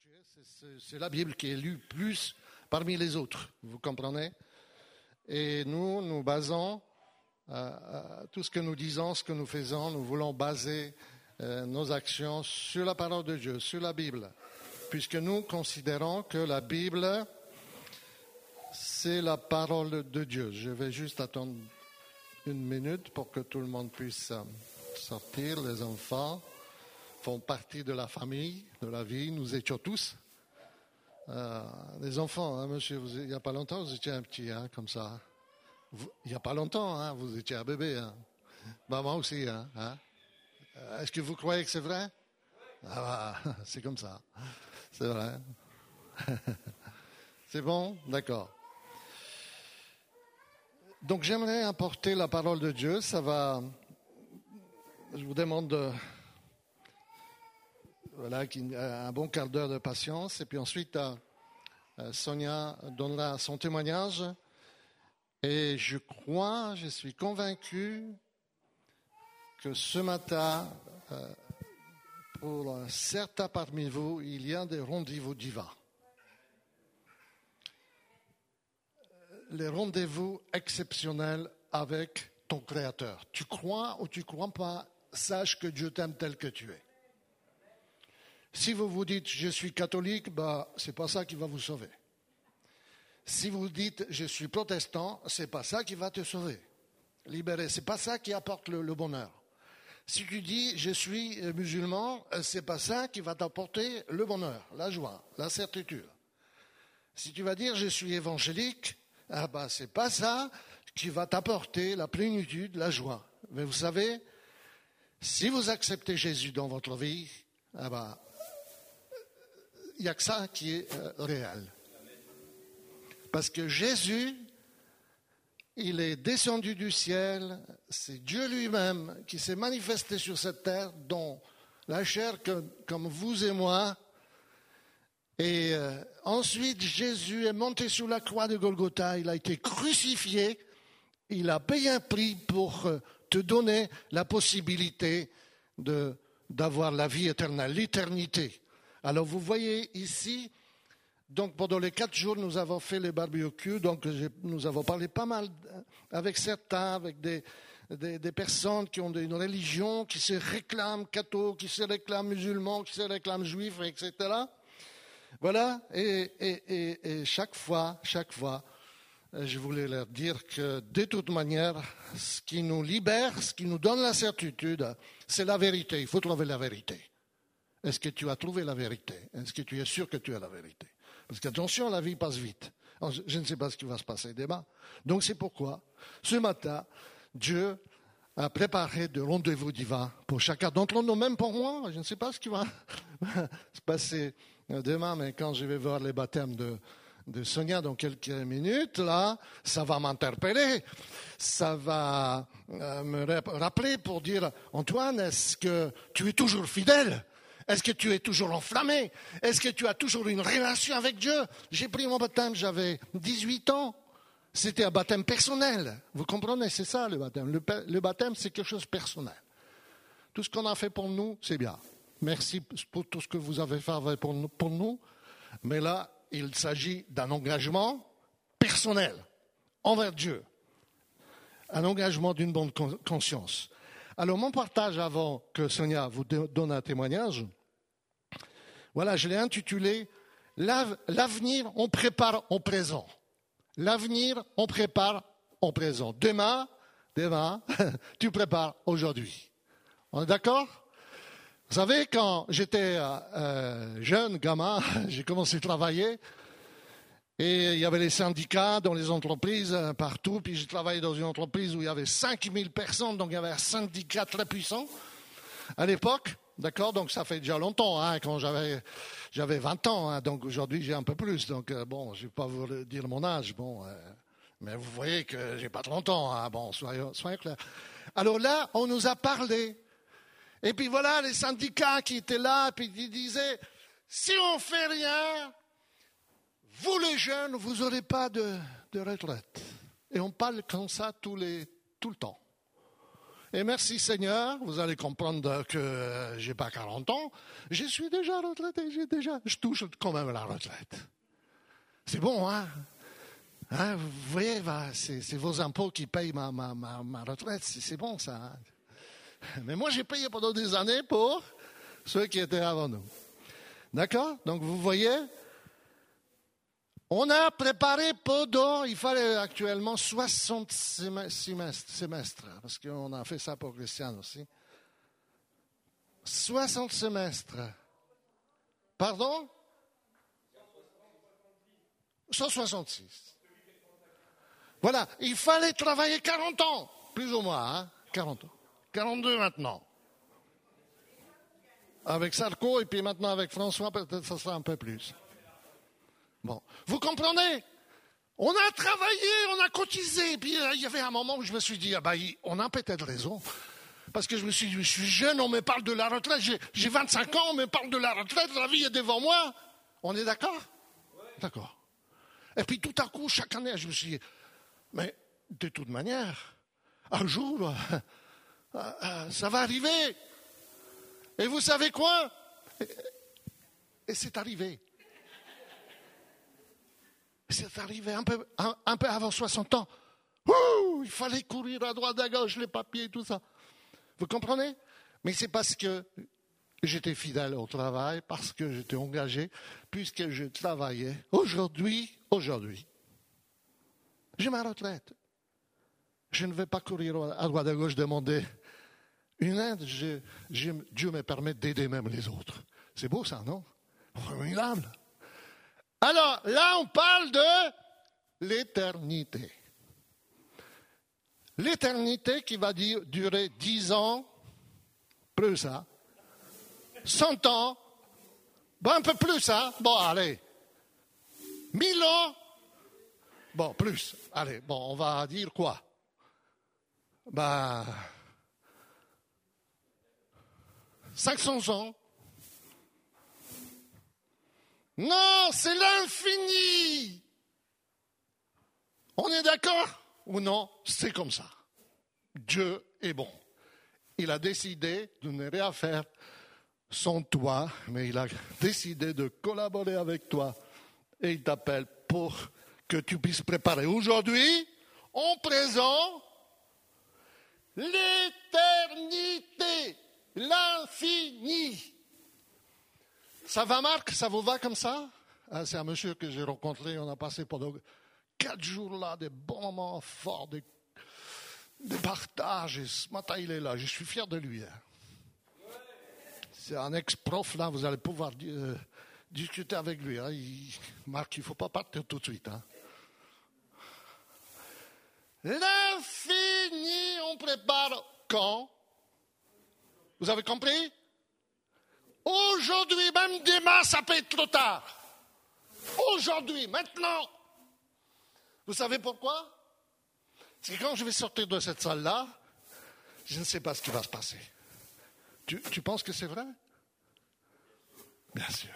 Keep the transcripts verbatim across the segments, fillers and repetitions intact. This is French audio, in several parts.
C'est, c'est la Bible qui est lue plus parmi les autres, vous comprenez? Et nous, nous basons euh, euh, tout ce que nous disons, ce que nous faisons, nous voulons baser euh, nos actions sur la parole de Dieu, sur la Bible, puisque nous considérons que la Bible, c'est la parole de Dieu. Je vais juste attendre une minute pour que tout le monde puisse euh, sortir. Les enfants font partie de la famille, de la vie. Nous étions tous euh, des enfants, hein, monsieur. Vous, il n'y a pas longtemps, vous étiez un petit, hein, comme ça. Vous, il n'y a pas longtemps, hein, vous étiez un bébé. Hein. Ben, moi aussi. Hein, hein. Est-ce que vous croyez que c'est vrai? Ah, c'est comme ça. C'est vrai. C'est bon? D'accord. Donc j'aimerais apporter la parole de Dieu. Ça va. Je vous demande de, voilà, un bon quart d'heure de patience. Et puis ensuite, Sonia donnera son témoignage. Et je crois, je suis convaincu que ce matin, pour certains parmi vous, il y a des rendez-vous divins. Les rendez-vous exceptionnels avec ton Créateur. Tu crois ou tu ne crois pas, sache que Dieu t'aime tel que tu es. Si vous vous dites « je suis catholique », bah, ce n'est pas ça qui va vous sauver. Si vous dites « je suis protestant », ce n'est pas ça qui va te sauver, libérer. Ce n'est pas ça qui apporte le, le bonheur. Si tu dis « je suis musulman », ce n'est pas ça qui va t'apporter le bonheur, la joie, la certitude. Si tu vas dire « je suis évangélique », ah ben, ce n'est pas ça qui va t'apporter la plénitude, la joie. Mais vous savez, si vous acceptez Jésus dans votre vie, ah ben, il n'y a que ça qui est euh, réel. Parce que Jésus, il est descendu du ciel, c'est Dieu lui-même qui s'est manifesté sur cette terre, dans la chair que, comme vous et moi. Et euh, ensuite, Jésus est monté sur la croix de Golgotha, il a été crucifié, il a payé un prix pour euh, te donner la possibilité de, d'avoir la vie éternelle, l'éternité. Alors vous voyez ici, donc pendant les quatre jours, nous avons fait les barbecues, donc nous avons parlé pas mal avec certains, avec des, des, des personnes qui ont une religion, qui se réclament cathos, qui se réclament musulmans, qui se réclament juifs, et cetera. Voilà, et, et, et, et chaque fois, chaque fois, je voulais leur dire que de toute manière, ce qui nous libère, ce qui nous donne la certitude, c'est la vérité. Il faut trouver la vérité. Est-ce que tu as trouvé la vérité? Est-ce que tu es sûr que tu as la vérité? Parce qu'attention, la vie passe vite. Alors, je ne sais pas ce qui va se passer demain. Donc c'est pourquoi, ce matin, Dieu a préparé de rendez-vous divins pour chacun d'entre nous, même pour moi. Je ne sais pas ce qui va se passer demain, mais quand je vais voir les baptêmes de, de Sonia dans quelques minutes, là, ça va m'interpeller. Ça va euh, me rappeler pour dire, Antoine, est-ce que tu es toujours fidèle? Est-ce que tu es toujours enflammé? Est-ce que tu as toujours une relation avec Dieu? J'ai pris mon baptême, j'avais dix-huit ans. C'était un baptême personnel. Vous comprenez, c'est ça le baptême. Le, le baptême, c'est quelque chose de personnel. Tout ce qu'on a fait pour nous, c'est bien. Merci pour tout ce que vous avez fait pour nous, pour nous. Mais là, il s'agit d'un engagement personnel envers Dieu. Un engagement d'une bonne conscience. Alors, mon partage avant que Sonia vous donne un témoignage, voilà, je l'ai intitulé « L'avenir, on prépare en présent ». L'avenir, on prépare en présent. Demain, demain, tu prépares aujourd'hui. On est d'accord? Vous savez, quand j'étais euh, jeune, gamin, j'ai commencé à travailler. Et il y avait les syndicats dans les entreprises partout. Puis j'ai travaillé dans une entreprise où il y avait cinq mille personnes. Donc il y avait un syndicat très puissant à l'époque. D'accord? Donc ça fait déjà longtemps, hein, quand j'avais, j'avais vingt ans. Hein, donc aujourd'hui j'ai un peu plus. Donc euh, bon, je ne vais pas vous dire mon âge. Bon, euh, mais vous voyez que j'ai pas trente ans. Hein, bon, soyons, soyons clairs. Alors là, on nous a parlé. Et puis voilà, les syndicats qui étaient là, puis ils disaient, si on ne fait rien, vous les jeunes, vous n'aurez pas de, de retraite. Et on parle comme ça tous les, tout le temps. Et merci Seigneur, vous allez comprendre que j'ai pas quarante ans, je suis déjà retraité, j'ai déjà, je touche quand même la retraite. C'est bon, hein? Hein, vous voyez, bah, c'est, c'est vos impôts qui payent ma, ma, ma, ma retraite, c'est, c'est bon ça. Hein? Mais moi j'ai payé pendant des années pour ceux qui étaient avant nous. D'accord? Donc vous voyez, on a préparé pendant, il fallait actuellement soixante semestres, semestres parce qu'on a fait ça pour Christian aussi. soixante semestres. Pardon? cent soixante-six. Voilà, il fallait travailler quarante ans, plus ou moins, hein? quarante ans. quarante-deux maintenant. Avec Sarko et puis maintenant avec François, peut-être ça sera un peu plus. Bon, vous comprenez? On a travaillé, on a cotisé. Et puis il y avait un moment où je me suis dit, ah ben, on a peut-être raison. Parce que je me suis dit, je suis jeune, on me parle de la retraite. J'ai, j'ai vingt-cinq ans, on me parle de la retraite, la vie est devant moi. On est d'accord? D'accord. Et puis tout à coup, chaque année, je me suis dit, mais de toute manière, un jour, ça va arriver. Et vous savez quoi? Et c'est arrivé. C'est arrivé un peu, un, un peu avant soixante ans. Ouh, il fallait courir à droite, à gauche, les papiers, tout ça. Vous comprenez? Mais c'est parce que j'étais fidèle au travail, parce que j'étais engagé, puisque je travaillais. Aujourd'hui, aujourd'hui, j'ai ma retraite. Je ne vais pas courir à droite, à gauche, demander une aide. Je, je, Dieu me permet d'aider même les autres. C'est beau ça, non? Formidable. Alors, là, on parle de l'éternité. L'éternité qui va dire, durer dix ans, plus ça, cent ans, bon, un peu plus ça, bon, allez, mille ans, bon, plus, allez, bon, on va dire quoi? Ben, cinq cents ans. Non, c'est l'infini. On est d'accord ou non? C'est comme ça. Dieu est bon. Il a décidé de ne rien faire sans toi, mais il a décidé de collaborer avec toi. Et il t'appelle pour que tu puisses préparer aujourd'hui, en présent, l'éternité, l'infini. Ça va, Marc? Ça vous va comme ça? Ah, c'est un monsieur que j'ai rencontré, on a passé pendant quatre jours là, des bons moments forts, des, des partages, et ce matin il est là, je suis fier de lui. Hein. C'est un ex-prof là, vous allez pouvoir euh, discuter avec lui. Hein. Il, Marc, il ne faut pas partir tout de suite. Hein. L'infini, on prépare quand? Vous avez compris? Aujourd'hui, même demain, ça peut être trop tard. Aujourd'hui, maintenant. Vous savez pourquoi? C'est que quand je vais sortir de cette salle-là, je ne sais pas ce qui va se passer. Tu, tu penses que c'est vrai? Bien sûr.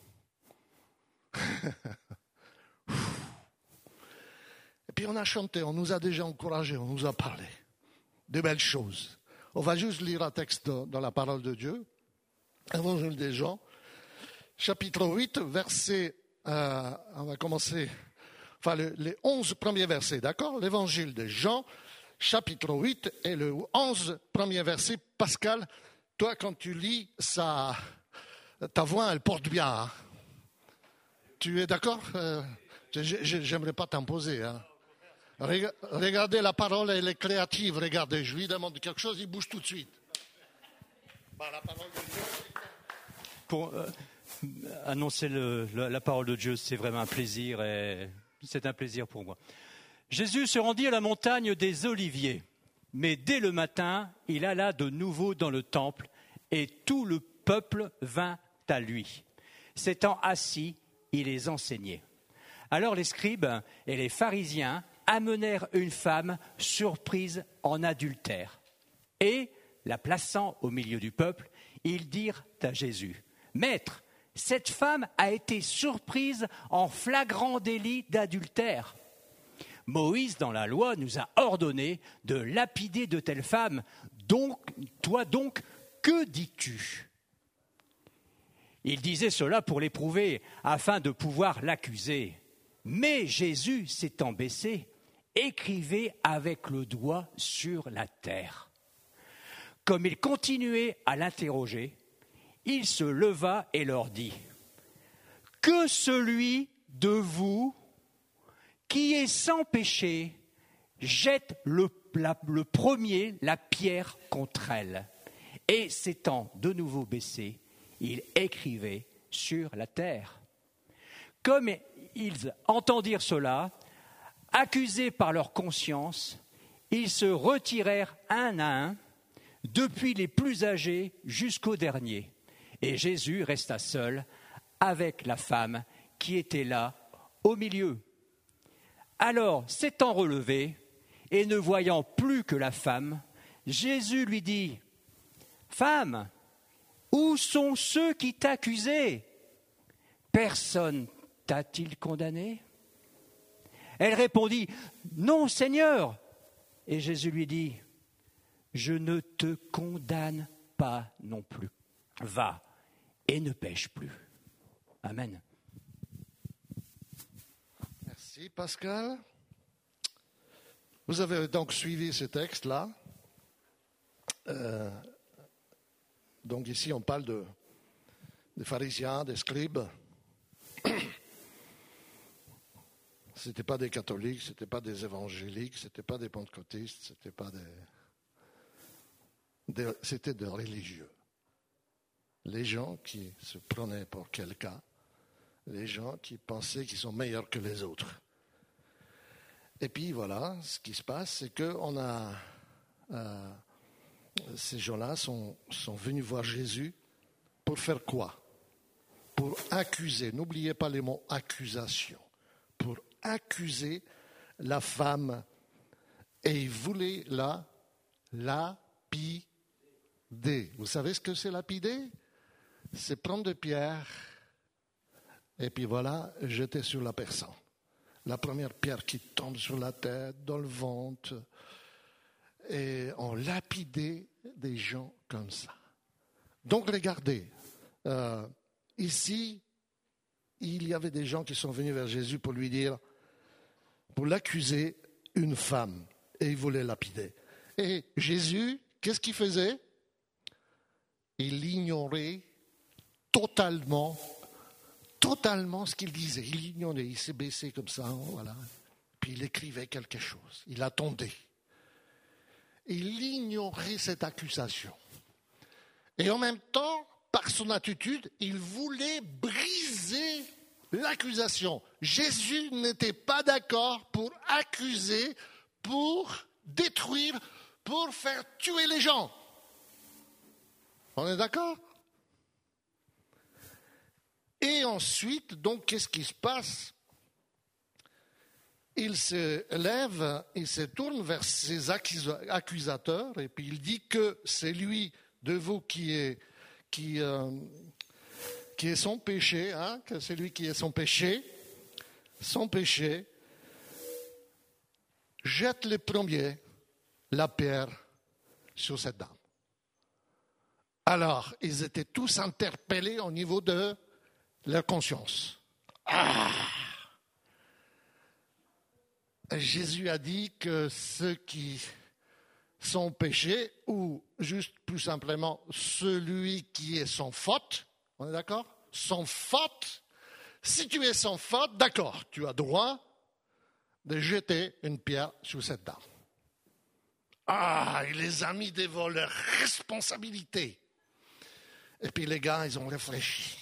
Et puis on a chanté, on nous a déjà encouragés, on nous a parlé de belles choses. On va juste lire un texte dans la parole de Dieu. Évangile des Jean, chapitre huit, verset, euh, on va commencer, enfin le, les onze premiers versets, d'accord? L'évangile de Jean, chapitre huit et le onze premiers versets. Pascal, toi quand tu lis, ça, ta voix elle porte bien. Hein? Tu es d'accord? euh, J'aimerais pas t'imposer. Hein? Regardez, la parole, elle est créative. Regardez, je lui demande quelque chose, il bouge tout de suite. Bah, la parole de Dieu. Pour euh, annoncer le, le, la parole de Dieu, c'est vraiment un plaisir et c'est un plaisir pour moi. Jésus se rendit à la montagne des Oliviers, mais dès le matin, il alla de nouveau dans le temple et tout le peuple vint à lui. S'étant assis, il les enseignait. Alors les scribes et les pharisiens amenèrent une femme surprise en adultère et, la plaçant au milieu du peuple, ils dirent à Jésus: Maître, cette femme a été surprise en flagrant délit d'adultère. Moïse, dans la loi, nous a ordonné de lapider de telles femmes. Donc, toi donc, que dis-tu ? Il disait cela pour l'éprouver, afin de pouvoir l'accuser. Mais Jésus, s'étant baissé, écrivait avec le doigt sur la terre. Comme il continuait à l'interroger, il se leva et leur dit « Que celui de vous qui est sans péché jette le, la, le premier la pierre contre elle. » Et s'étant de nouveau baissé, il écrivait sur la terre. Comme ils entendirent cela, accusés par leur conscience, ils se retirèrent un à un, depuis les plus âgés jusqu'au dernier. Et Jésus resta seul avec la femme qui était là au milieu. Alors, s'étant relevé et ne voyant plus que la femme, Jésus lui dit « Femme, où sont ceux qui t'accusaient ? Personne t'a-t-il condamné ?» Elle répondit « Non, Seigneur. » Et Jésus lui dit « Je ne te condamne pas non plus. Va et ne pêche plus. » Amen. Merci Pascal. Vous avez donc suivi ce texte-là. Euh, donc ici on parle de, des pharisiens, des scribes. Ce n'étaient pas des catholiques, ce n'étaient pas des évangéliques, ce n'étaient pas des pentecôtistes, ce n'étaient pas des, des... C'était des religieux. Les gens qui se prenaient pour quelqu'un, les gens qui pensaient qu'ils sont meilleurs que les autres. Et puis voilà, ce qui se passe, c'est que on a, euh, ces gens-là sont, sont venus voir Jésus pour faire quoi ? Pour accuser, n'oubliez pas les mots accusation, pour accuser la femme. Et ils voulaient la lapider. Vous savez ce que c'est lapider ? C'est prendre des pierres et puis voilà, jeter sur la personne. La première pierre qui tombe sur la tête, dans le ventre. Et on lapidait des gens comme ça. Donc regardez, euh, ici, il y avait des gens qui sont venus vers Jésus pour lui dire, pour l'accuser, une femme. Et ils voulaient lapider. Et Jésus, qu'est-ce qu'il faisait ? Il ignorait totalement Totalement ce qu'il disait. Il ignorait, il s'est baissé comme ça, voilà. Puis il écrivait quelque chose. Il attendait. Il ignorait cette accusation. Et en même temps, par son attitude, il voulait briser l'accusation. Jésus n'était pas d'accord pour accuser, pour détruire, pour faire tuer les gens. On est d'accord ? Et ensuite, donc, qu'est-ce qui se passe ? Il se lève, il se tourne vers ses accusateurs et puis il dit que c'est lui de vous qui est, qui, euh, qui est son péché, hein, que c'est lui qui est son péché, son péché, jette le premier la pierre sur cette dame. Alors, ils étaient tous interpellés au niveau de leur conscience. Ah! Jésus a dit que ceux qui sont péchés, ou juste plus simplement celui qui est sans faute, on est d'accord ? Sans faute, si tu es sans faute, d'accord, tu as droit de jeter une pierre sur cette dame. Ah, il les a mis devant leur responsabilité. Et puis les gars, ils ont réfléchi.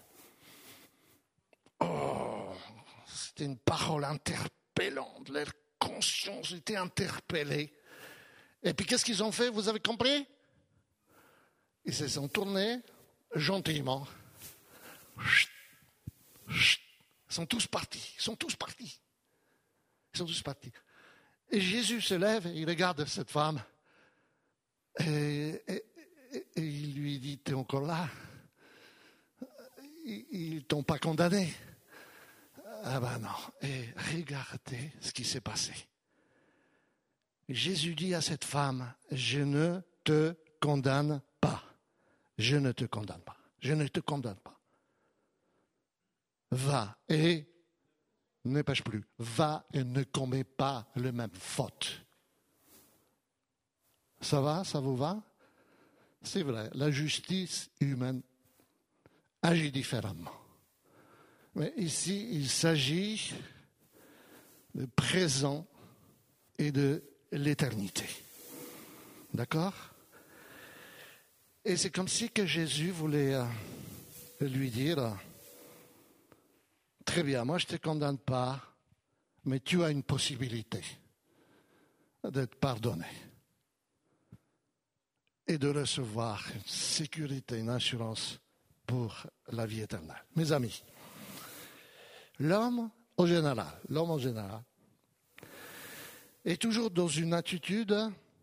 Oh, c'était une parole interpellante. Leur conscience était interpellée. Et puis qu'est-ce qu'ils ont fait, vous avez compris ? Ils se sont tournés gentiment. Chut, chut. Ils sont tous partis. Ils sont tous partis. Ils sont tous partis. Et Jésus se lève et il regarde cette femme. Et, et, et, et il lui dit, t'es encore là ? Ils ne t'ont pas condamné. Ah ben non. Et regardez ce qui s'est passé. Jésus dit à cette femme, je ne te condamne pas. Je ne te condamne pas. Je ne te condamne pas. Va et ne pêche plus. Va et ne commets pas la même faute. Ça va? Ça vous va? C'est vrai, la justice humaine agit différemment. Mais ici, il s'agit de présent et de l'éternité. D'accord? Et c'est comme si que Jésus voulait euh, lui dire, euh, très bien, moi je ne te condamne pas, mais tu as une possibilité d'être pardonné et de recevoir une sécurité, une assurance pour la vie éternelle. Mes amis, l'homme en général, l'homme en général, est toujours dans une attitude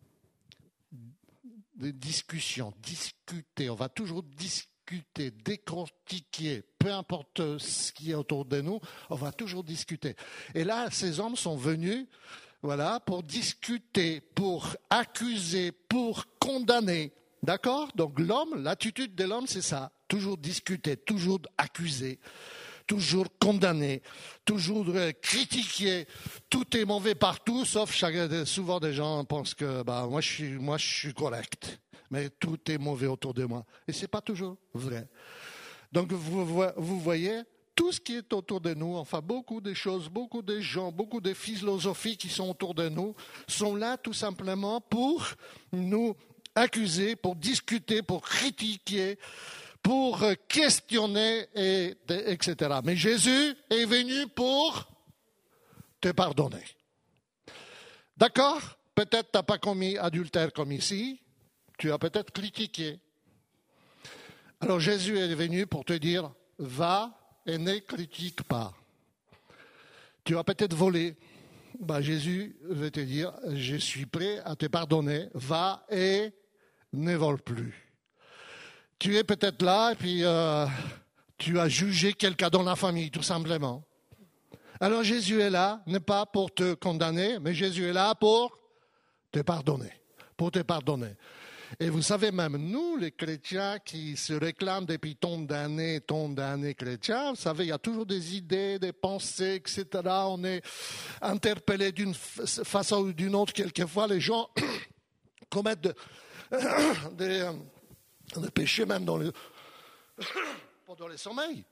de discussion, discuter. On va toujours discuter, décortiquer, peu importe ce qui est autour de nous, on va toujours discuter. Et là, ces hommes sont venus, voilà, pour discuter, pour accuser, pour condamner. D'accord? Donc l'homme, l'attitude de l'homme, c'est ça. Toujours discuter, toujours accuser, toujours condamner, toujours critiquer. Tout est mauvais partout, sauf chaque, souvent des gens pensent que bah, moi, je suis, moi je suis correct, mais tout est mauvais autour de moi. Et ce n'est pas toujours vrai. Donc vous, vous voyez, tout ce qui est autour de nous, enfin beaucoup de choses, beaucoup de gens, beaucoup de philosophies qui sont autour de nous, sont là tout simplement pour nous accuser, pour discuter, pour critiquer, pour questionner, et, et cetera. Mais Jésus est venu pour te pardonner. D'accord? Peut-être tu n'as pas commis adultère comme ici, tu as peut-être critiqué. Alors Jésus est venu pour te dire, va et ne critique pas. Tu as peut-être volé. Ben, Jésus veut te dire, je suis prêt à te pardonner, va et ne vole plus. Tu es peut-être là et puis euh, tu as jugé quelqu'un dans la famille, tout simplement. Alors Jésus est là, non pas pour te condamner, mais Jésus est là pour te pardonner, pour te pardonner. Et vous savez, même nous, les chrétiens qui se réclament depuis tant d'années, tant d'années chrétiens, vous savez, il y a toujours des idées, des pensées, et cetera. On est interpellé d'une façon ou d'une autre. Quelquefois, les gens commettent de, des, des péchés même dans le, pendant les sommeils.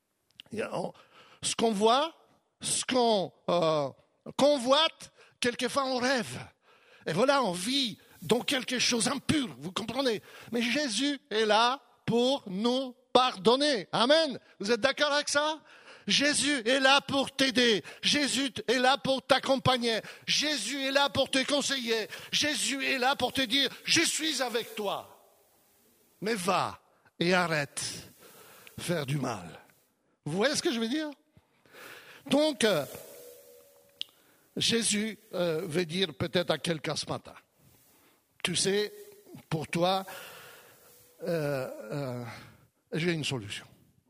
Ce qu'on voit, ce qu'on euh, convoite, quelquefois on rêve. Et voilà, on vit dans quelque chose d'impur, vous comprenez? Mais Jésus est là pour nous pardonner. Amen. Vous êtes d'accord avec ça? Jésus est là pour t'aider. Jésus est là pour t'accompagner. Jésus est là pour te conseiller. Jésus est là pour te dire, je suis avec toi. Mais va et arrête de faire du mal. Vous voyez ce que je veux dire? Donc, euh, Jésus euh, veut dire peut-être à quelqu'un ce matin, tu sais, pour toi, euh, euh, j'ai une solution.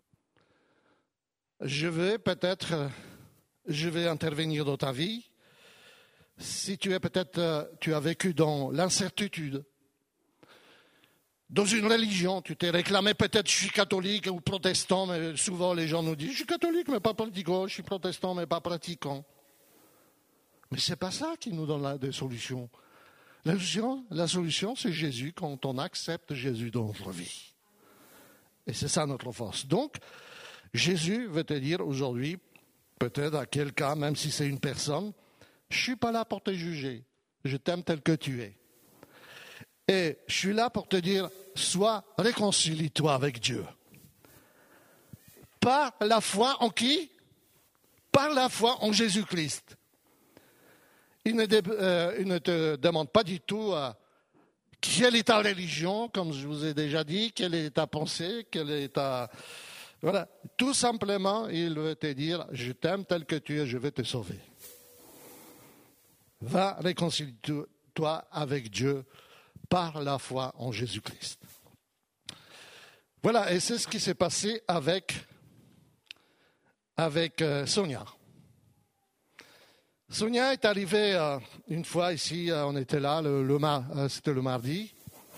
Je vais peut-être, euh, je vais intervenir dans ta vie. Si tu es peut-être, euh, tu as vécu dans l'incertitude, dans une religion, tu t'es réclamé peut-être je suis catholique ou protestant, mais souvent les gens nous disent je suis catholique mais pas pratiquant, je suis protestant mais pas pratiquant. Mais c'est pas ça qui nous donne des solutions. La solution, la solution, c'est Jésus quand on accepte Jésus dans notre vie. Et c'est ça notre force. Donc, Jésus veut te dire aujourd'hui, peut-être à quelqu'un, même si c'est une personne, je ne suis pas là pour te juger. Je t'aime tel que tu es. Et je suis là pour te dire, sois, réconcilie-toi avec Dieu. Par la foi en qui? Par la foi en Jésus-Christ. Il ne, dé, euh, il ne te demande pas du tout euh, quelle est ta religion, comme je vous ai déjà dit, quelle est ta pensée, quelle est ta... Voilà. Tout simplement, il veut te dire, je t'aime tel que tu es, je vais te sauver. Va, réconcilie-toi avec Dieu par la foi en Jésus-Christ. Voilà, et c'est ce qui s'est passé avec, avec euh, Sonia. Sonia est arrivée euh, une fois ici, euh, on était là, le, le mar, euh, c'était le mardi.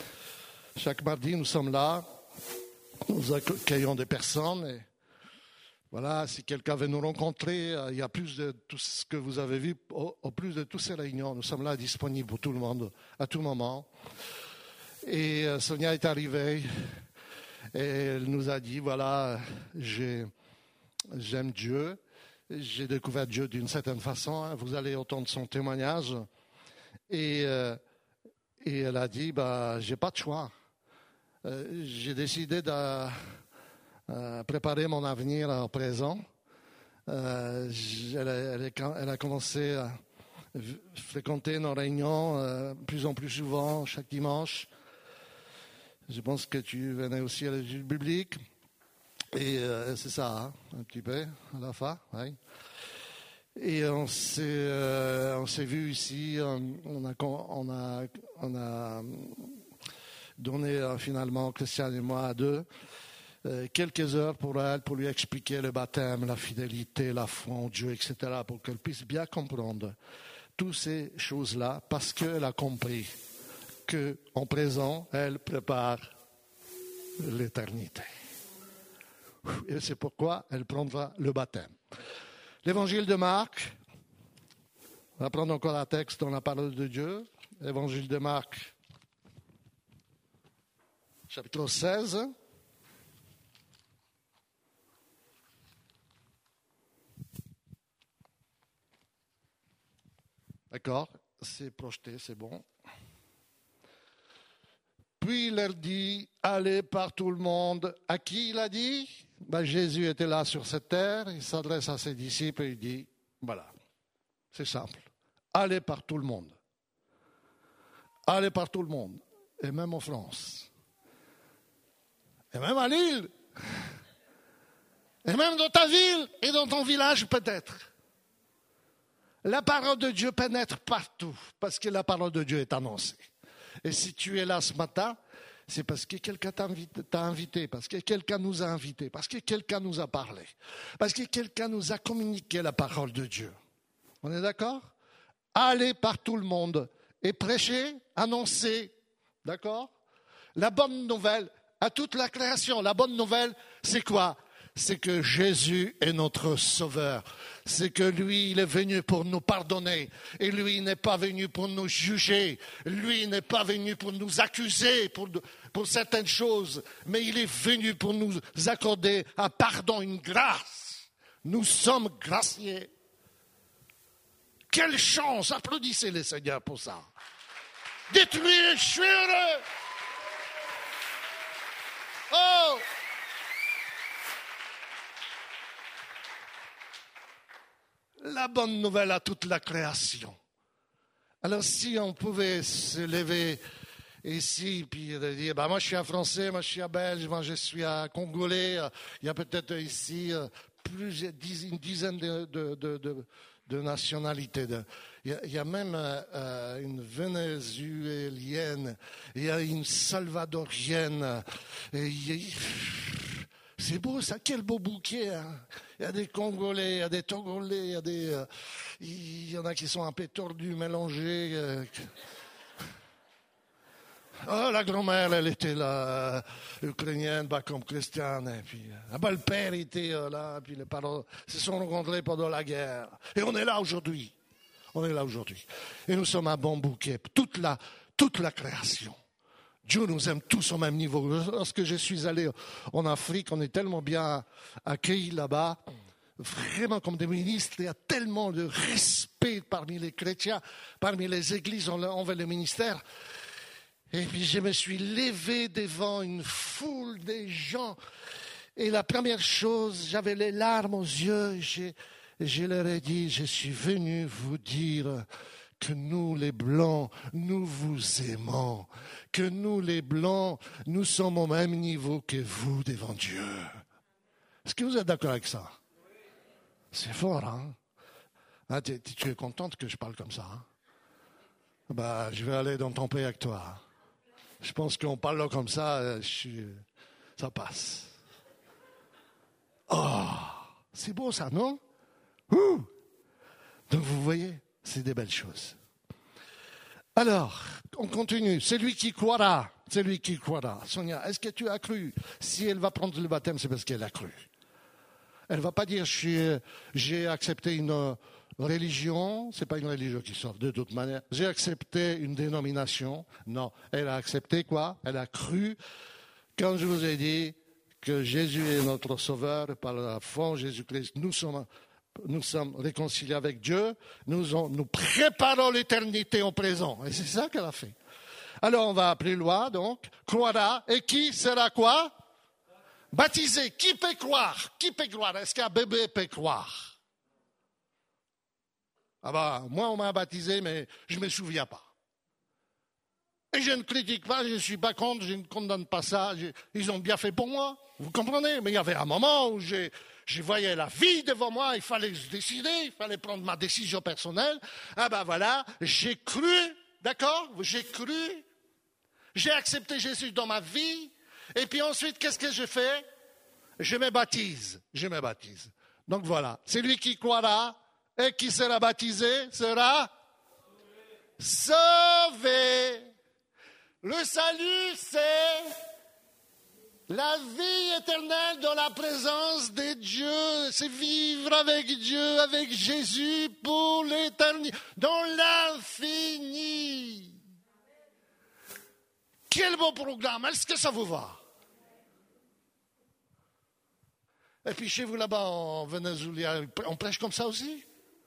Chaque mardi, nous sommes là, nous accueillons des personnes. Et voilà, si quelqu'un veut nous rencontrer, il y a plus de tout ce que vous avez vu, au, au plus de toutes ces réunions, nous sommes là disponibles pour tout le monde, à tout moment. Et Sonia est arrivée et elle nous a dit, voilà, j'ai, j'aime Dieu, j'ai découvert Dieu d'une certaine façon, vous allez entendre son témoignage. Et, et elle a dit, bah, j'ai pas de choix. J'ai décidé de euh, préparer mon avenir au présent. Euh, elle, elle, elle a commencé à fréquenter nos réunions euh, plus en plus souvent, chaque dimanche. Je pense que tu venais aussi à l'étude biblique. Et euh, c'est ça, hein, un petit peu, à la fin. Oui. Et on s'est, euh, on s'est vu ici, on a, on a, on a donné euh, finalement, Christian et moi, à deux, euh, quelques heures pour elle, pour lui expliquer le baptême, la fidélité, la foi en Dieu, et cetera, pour qu'elle puisse bien comprendre toutes ces choses-là, parce qu'elle a compris qu'en présent, elle prépare l'éternité. Et c'est pourquoi elle prendra le baptême. L'évangile de Marc, on va prendre encore un texte dans la parole de Dieu. L'évangile de Marc, chapitre seize. D'accord, c'est projeté, c'est bon. Puis il leur dit, allez par tout le monde. À qui il a dit? Ben, Jésus était là sur cette terre, il s'adresse à ses disciples et il dit, voilà, c'est simple, allez par tout le monde. Allez par tout le monde, et même en France, et même à Lille, et même dans ta ville et dans ton village peut-être. La parole de Dieu pénètre partout, parce que la parole de Dieu est annoncée. Et si tu es là ce matin, c'est parce que quelqu'un t'a invité, t'a invité, parce que quelqu'un nous a invités, parce que quelqu'un nous a parlé, parce que quelqu'un nous a communiqué la parole de Dieu. On est d'accord? Allez par tout le monde et prêchez, annoncez, d'accord? La bonne nouvelle à toute la création, la bonne nouvelle, c'est quoi? C'est que Jésus est notre sauveur. C'est que lui, il est venu pour nous pardonner. Et lui, il n'est pas venu pour nous juger. Lui, il n'est pas venu pour nous accuser pour, pour certaines choses. Mais il est venu pour nous accorder un pardon, une grâce. Nous sommes graciés. Quelle chance! Applaudissez les Seigneurs pour ça. Dites-lui, je suis heureux. Oh! La bonne nouvelle à toute la création. Alors si on pouvait se lever ici puis dire, bah, moi je suis un Français, moi je suis un Belge, moi je suis un Congolais, il y a peut-être ici plus, une dizaine de, de, de, de, de nationalités. De, il, y a, il y a même euh, une vénézuélienne, il y a une salvadorienne. Et il y a, c'est beau ça, quel beau bouquet. Hein. Il y a des Congolais, il y a des Togolais, il y a des, euh, il y en a qui sont un peu tordus, mélangés. Euh. Oh, la grand-mère, elle était là, euh, ukrainienne, bah, comme chrétienne. Et puis, euh, bah, le père était euh, là, puis les parents se sont rencontrés pendant la guerre. Et on est là aujourd'hui. On est là aujourd'hui. Et nous sommes un bon bouquet. Toute la, toute la création. Dieu nous aime tous au même niveau. Lorsque je suis allé en Afrique, on est tellement bien accueillis là-bas, vraiment comme des ministres. Il y a tellement de respect parmi les chrétiens, parmi les églises envers le ministère. Et puis je me suis levé devant une foule de gens. Et la première chose, j'avais les larmes aux yeux. Et je, je leur ai dit, je suis venu vous dire que nous, les Blancs, nous vous aimons. Que nous, les Blancs, nous sommes au même niveau que vous devant Dieu. Est-ce que vous êtes d'accord avec ça? C'est fort, hein? Ah, tu, tu es contente que je parle comme ça, hein? Bah, je vais aller dans ton pays avec toi. Je pense qu'en parlant comme ça, je suis, ça passe. Oh, c'est beau ça, non? Ouh. Donc vous voyez, c'est des belles choses. Alors, on continue. Celui qui croira, celui qui croira. Sonia, est-ce que tu as cru? Si elle va prendre le baptême, c'est parce qu'elle a cru. Elle ne va pas dire j'ai accepté une religion, ce n'est pas une religion qui sauve de toute manière. J'ai accepté une dénomination. Non, elle a accepté quoi? Elle a cru. Quand je vous ai dit que Jésus est notre sauveur, par la foi en Jésus-Christ, nous sommes, nous sommes réconciliés avec Dieu, nous, on, nous préparons l'éternité au présent. Et c'est ça qu'elle a fait. Alors on va plus loin, donc, croira, et qui sera quoi? Baptisé. Qui peut croire? Qui peut croire? Est-ce qu'un bébé peut croire? Ah ben, moi on m'a baptisé, mais je ne me souviens pas. Et je ne critique pas, je ne suis pas contre, je ne condamne pas ça. Je, ils ont bien fait pour moi, vous comprenez? Mais il y avait un moment où je, je voyais la vie devant moi, il fallait se décider, il fallait prendre ma décision personnelle. Ah ben voilà, j'ai cru, d'accord? J'ai cru, j'ai accepté Jésus dans ma vie. Et puis ensuite, qu'est-ce que je fais? Je me baptise, je me baptise. Donc voilà, celui qui croira et qui sera baptisé sera sauvé. Le salut, c'est la vie éternelle dans la présence de Dieu. C'est vivre avec Dieu, avec Jésus pour l'éternité, dans l'infini. Quel beau programme, est-ce que ça vous va? Et puis chez vous là-bas en Venezuela, on prêche comme ça aussi?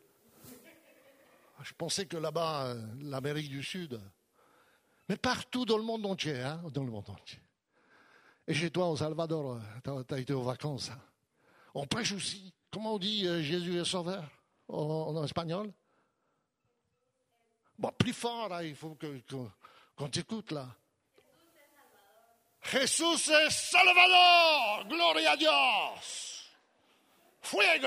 Je pensais que là-bas, l'Amérique du Sud, mais partout dans le monde entier, hein, dans le monde entier. Et chez toi, au Salvador, tu as été aux vacances. Hein. On prêche aussi. Comment on dit euh, Jésus est sauveur en, en espagnol? Bon, plus fort, là, il faut que, que, qu'on t'écoute, là. Jesús es Salvador, gloria a Dios, fuego.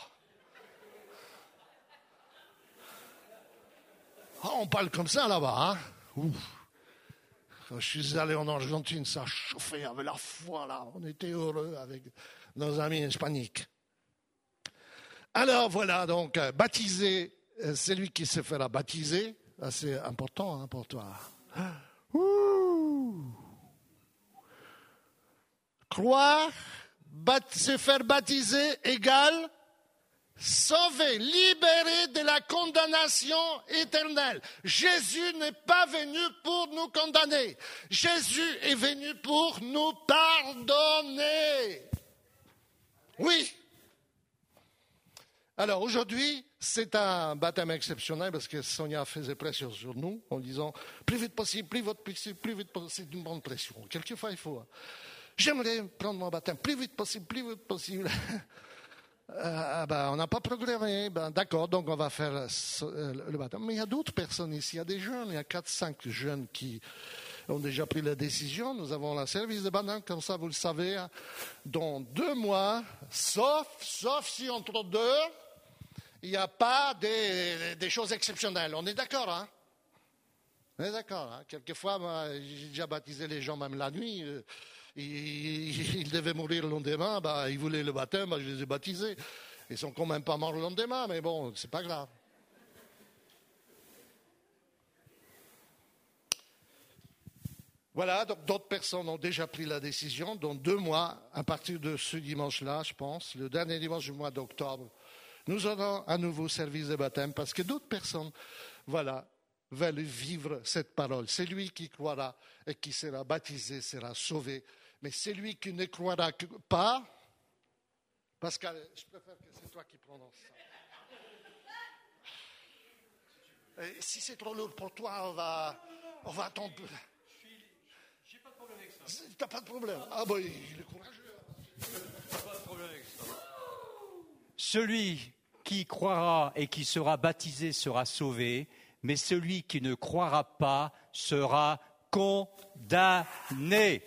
Ah, on parle comme ça là-bas, hein? Ouf. Quand je suis allé en Argentine, ça chauffait avec la foi là, on était heureux avec nos amis hispaniques. Alors voilà, donc baptiser, c'est lui qui se fera baptiser, c'est important hein, pour toi. Ouh. Croire, bat, se faire baptiser égale sauvé, libéré de la condamnation éternelle. Jésus n'est pas venu pour nous condamner. Jésus est venu pour nous pardonner. Oui. Alors aujourd'hui, c'est un baptême exceptionnel parce que Sonia faisait pression sur nous en disant plus vite possible, plus vite possible, plus vite possible, c'est une bonne pression. Quelquefois, il faut... J'aimerais prendre mon baptême plus vite possible, plus vite possible. Euh, ben, on n'a pas programmé. Ben, d'accord, donc on va faire euh, le baptême. Mais il y a d'autres personnes ici. Il y a des jeunes, il y a quatre cinq jeunes qui ont déjà pris la décision. Nous avons un service de baptême, comme ça, vous le savez, dans deux mois, sauf, sauf si entre deux, il n'y a pas des, des choses exceptionnelles. On est d'accord, hein? On est d'accord, hein? Quelquefois, moi, j'ai déjà baptisé les gens même la nuit. Euh, Ils devaient mourir le lendemain, bah, ils voulaient le baptême, bah, je les ai baptisés. Ils ne sont quand même pas morts le lendemain, mais bon, c'est pas grave. Voilà, donc d'autres personnes ont déjà pris la décision. Dans deux mois, à partir de ce dimanche-là, je pense, le dernier dimanche du mois d'octobre, nous aurons un nouveau service de baptême parce que d'autres personnes, voilà, veulent vivre cette parole. C'est lui qui croira et qui sera baptisé, sera sauvé. Mais celui qui ne croira pas, Pascal, je préfère que c'est toi qui prononces ça. Et si c'est trop lourd pour toi, on va, on va attendre. J'ai pas de problème avec ça. T'as pas de problème. Ah ben, il est courageux. J'ai pas de problème avec ça. Celui qui croira et qui sera baptisé sera sauvé, mais celui qui ne croira pas sera condamné.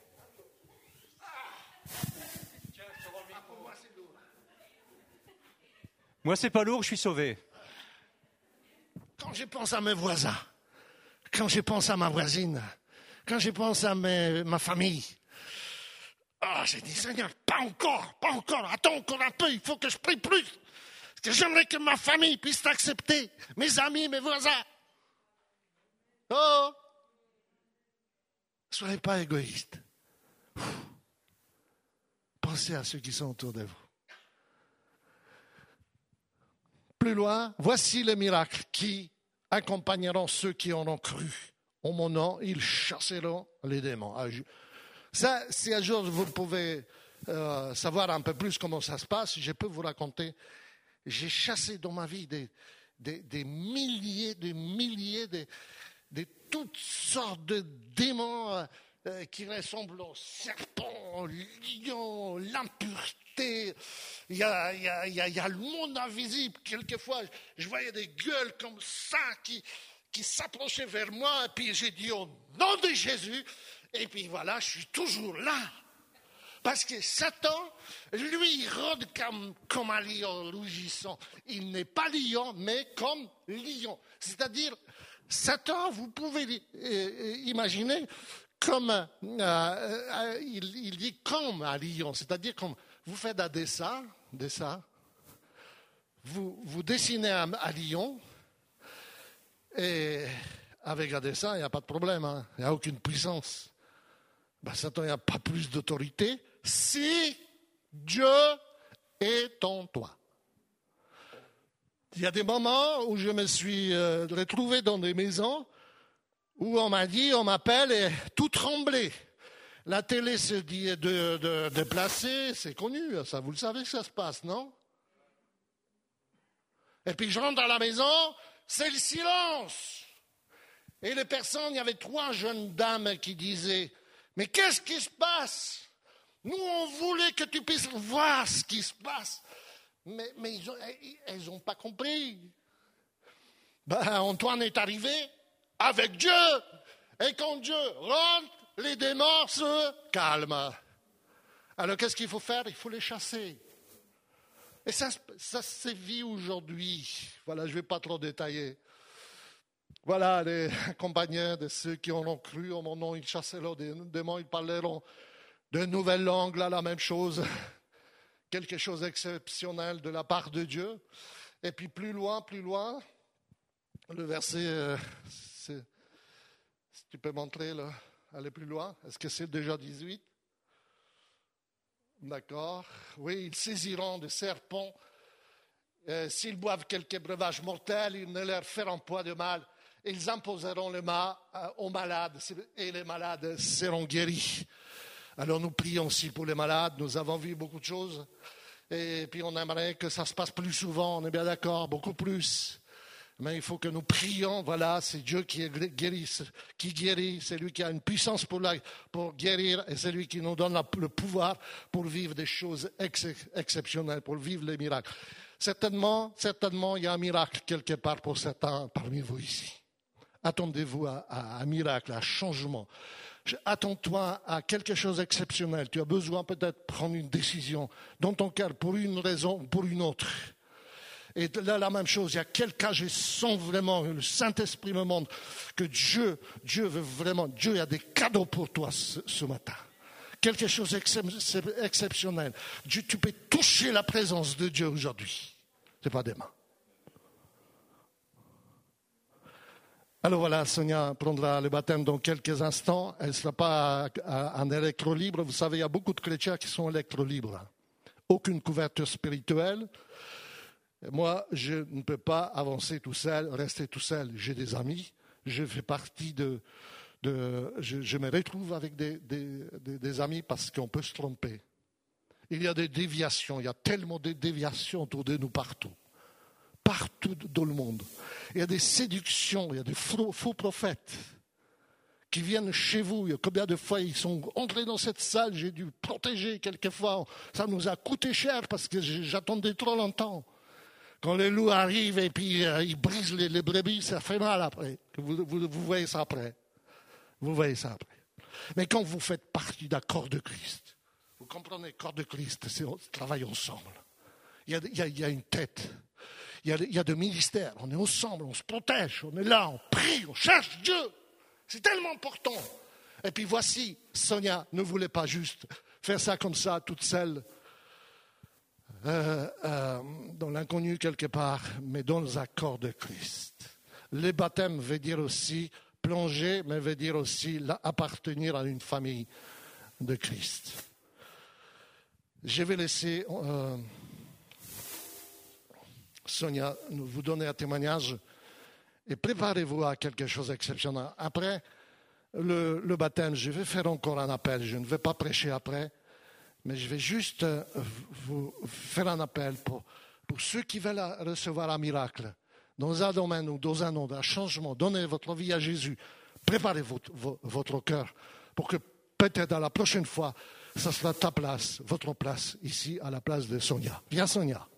Moi, c'est pas lourd, je suis sauvé. Quand je pense à mes voisins, quand je pense à ma voisine, quand je pense à mes, ma famille, ah, j'ai dit, Seigneur, pas encore, pas encore, attends encore un peu, il faut que je prie plus. Parce que j'aimerais que ma famille puisse t'accepter, mes amis, mes voisins. Oh! Soyez pas égoïste. Pensez à ceux qui sont autour de vous. Plus loin, voici les miracles qui accompagneront ceux qui en ont cru. En mon nom, ils chasseront les démons. Ça, si un jour vous pouvez euh, savoir un peu plus comment ça se passe, je peux vous raconter. J'ai chassé dans ma vie des, des, des milliers, des milliers, de, de toutes sortes de démons euh, qui ressemblent aux serpents, aux lions, l'impureté. Il y a, il y a, il y a, il y a le monde invisible. Quelquefois, je voyais des gueules comme ça qui, qui s'approchaient vers moi. Et puis j'ai dit au nom de Jésus. Et puis voilà, je suis toujours là. Parce que Satan, lui, il rôde comme, comme un lion rugissant. Il n'est pas lion, mais comme lion. C'est-à-dire, Satan, vous pouvez euh, imaginer comme, euh, euh, il, il dit comme un lion. C'est-à-dire, comme vous faites un dessin, dessin vous, vous dessinez un, un lion, et avec un dessin, il n'y a pas de problème, hein, il n'y a aucune puissance. Ben, Satan n'a pas plus d'autorité si Dieu est en toi. Il y a des moments où je me suis euh, retrouvé dans des maisons où on m'a dit, on m'appelle et tout tremblait. La télé se dit de, de, de placer, c'est connu, ça, vous le savez que ça se passe, non? Et puis je rentre dans la maison, c'est le silence. Et les personnes, il y avait trois jeunes dames qui disaient, mais qu'est-ce qui se passe? Nous, on voulait que tu puisses voir ce qui se passe. Mais, mais elles n'ont pas compris. Ben, Antoine est arrivé avec Dieu. Et quand Dieu rentre, les démons se calment. Alors, qu'est-ce qu'il faut faire? Il faut les chasser. Et ça, ça se vit aujourd'hui. Voilà, je ne vais pas trop détailler. Voilà, les compagnons de ceux qui en ont cru, en mon nom, ils chasseront des démons, ils parleront de nouvelles langues, là, la même chose. Quelque chose d'exceptionnel de la part de Dieu. Et puis plus loin, plus loin, le verset, euh, c'est, si tu peux montrer, là, aller plus loin. Est-ce que c'est déjà dix-huit? D'accord. Oui, ils saisiront des serpents. Euh, s'ils boivent quelques breuvages mortels, ils ne leur feront point de mal. Ils imposeront le mal aux malades et les malades seront guéris. Alors nous prions aussi pour les malades, nous avons vu beaucoup de choses et puis on aimerait que ça se passe plus souvent, on est bien d'accord, beaucoup plus. Mais il faut que nous prions, voilà, c'est Dieu qui guérit, qui guérit, c'est lui qui a une puissance pour, la, pour guérir et c'est lui qui nous donne la, le pouvoir pour vivre des choses ex, exceptionnelles, pour vivre les miracles. Certainement, certainement, il y a un miracle quelque part pour certains parmi vous ici. Attendez-vous à, à un miracle, à un changement. Attends-toi à quelque chose d'exceptionnel. Tu as besoin peut-être de prendre une décision dans ton cœur pour une raison ou pour une autre. Et là, la même chose, il y a quelqu'un, je sens vraiment, le Saint-Esprit me montre que Dieu, Dieu veut vraiment, Dieu a des cadeaux pour toi ce, ce matin. Quelque chose d'exceptionnel. Dieu, tu peux toucher la présence de Dieu aujourd'hui. Ce n'est pas demain. Alors voilà, Sonia prendra le baptême dans quelques instants. Elle ne sera pas en électro-libre. Vous savez, il y a beaucoup de chrétiens qui sont électro-libres. Aucune couverture spirituelle. Moi, je ne peux pas avancer tout seul, rester tout seul. J'ai des amis. Je fais partie de... de je, je me retrouve avec des, des, des, des amis parce qu'on peut se tromper. Il y a des déviations. Il y a tellement de déviations autour de nous partout. Partout dans le monde. Il y a des séductions, il y a des faux, faux prophètes qui viennent chez vous. Il y a combien de fois ils sont entrés dans cette salle, j'ai dû protéger quelquefois. Ça nous a coûté cher parce que j'attendais trop longtemps. Quand les loups arrivent et puis euh, ils brisent les, les brebis, ça fait mal après. Vous, vous, vous voyez ça après. Vous voyez ça après. Mais quand vous faites partie d'un corps de Christ, vous comprenez, corps de Christ, c'est, on travaille ensemble. Il y a, il y a, il y a une tête. Il y, a, il y a des ministères, on est ensemble, on se protège, on est là, on prie, on cherche Dieu. C'est tellement important. Et puis voici, Sonia ne voulait pas juste faire ça comme ça, toute seule, euh, euh, dans l'inconnu quelque part, mais dans les accords de Christ. Le baptême veut dire aussi plonger, mais veut dire aussi appartenir à une famille de Christ. Je vais laisser euh, Sonia vous donner un témoignage et préparez-vous à quelque chose d'exceptionnel. Après le, le baptême, je vais faire encore un appel. Je ne vais pas prêcher après, mais je vais juste vous faire un appel pour, pour ceux qui veulent recevoir un miracle dans un domaine ou dans un autre, un changement. Donnez votre vie à Jésus. Préparez votre, votre cœur pour que peut-être à la prochaine fois, ça sera ta place, votre place ici à la place de Sonia. Viens Sonia.